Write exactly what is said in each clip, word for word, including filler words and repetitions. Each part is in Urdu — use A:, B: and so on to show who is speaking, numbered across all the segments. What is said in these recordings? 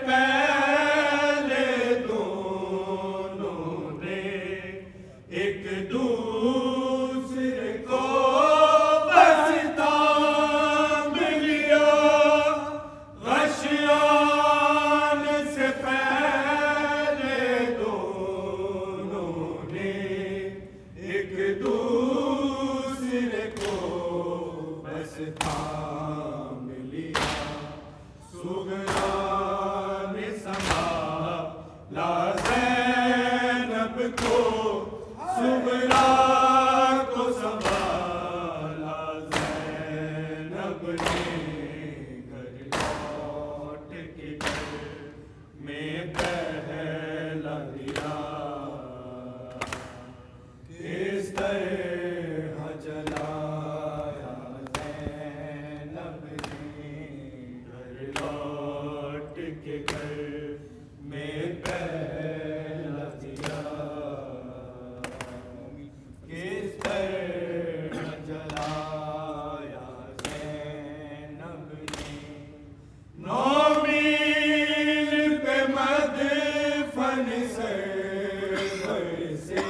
A: پہلے دونوں نے ایک دوسرے کو بس تھام لیا، غشیان سے پہلے دونوں نے ایک دوسرے کو بس تھام لیا، سغرا نے سنبھالا زینب کو، سغرا کو سنبھالا زینب نے، گھر لوٹ کے گھر میں پہلا دیا، کس طرح جلایا زینب نے، گھر لوٹ کے گھر میں پہلا دیا، کس طرح جلایا زینب نے، نو میل پہ مدفن سرور سے،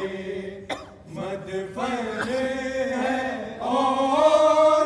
A: مدفن ہے اور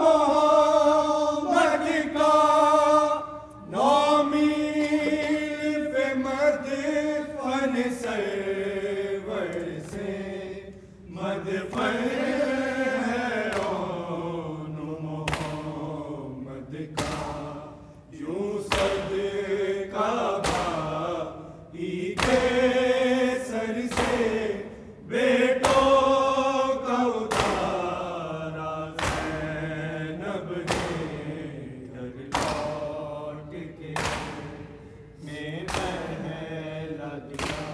A: محمد کا، نو میل پہ مدفن سرور سے، مدفن ہے اور محمد کا، یوں صدقہ بھائی کے سر سے بیٹوں کا اتارا زینب نے، گھر لوٹ کے میں پہلا دیا،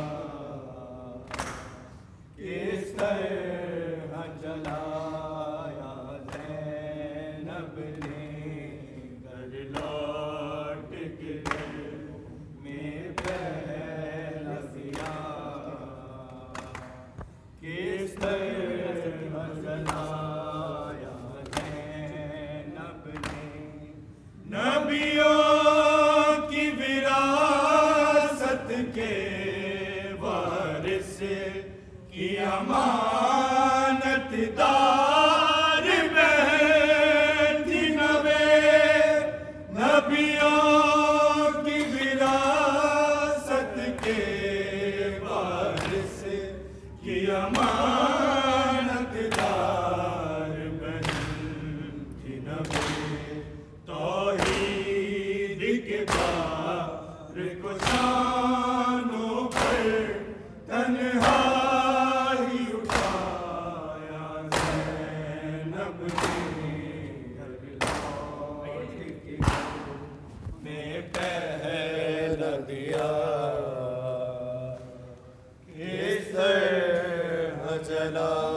A: کس طرح جلایا زینب نے، گھر لوٹ کے میں پہلا دیا، کس طرح جلایا زینب نے، نبیوں کی وراثت کے وارث کی امانت دار بہن تھی نوے، نبیوں کی وراثت کے وارث کی امانت دار بہن تھی نوے، توحید کے بار کو شانوں پر تنہا ہی اٹھایا زینب نے، گھر لوٹ کے میں پہلا دیا، کس طرح جلا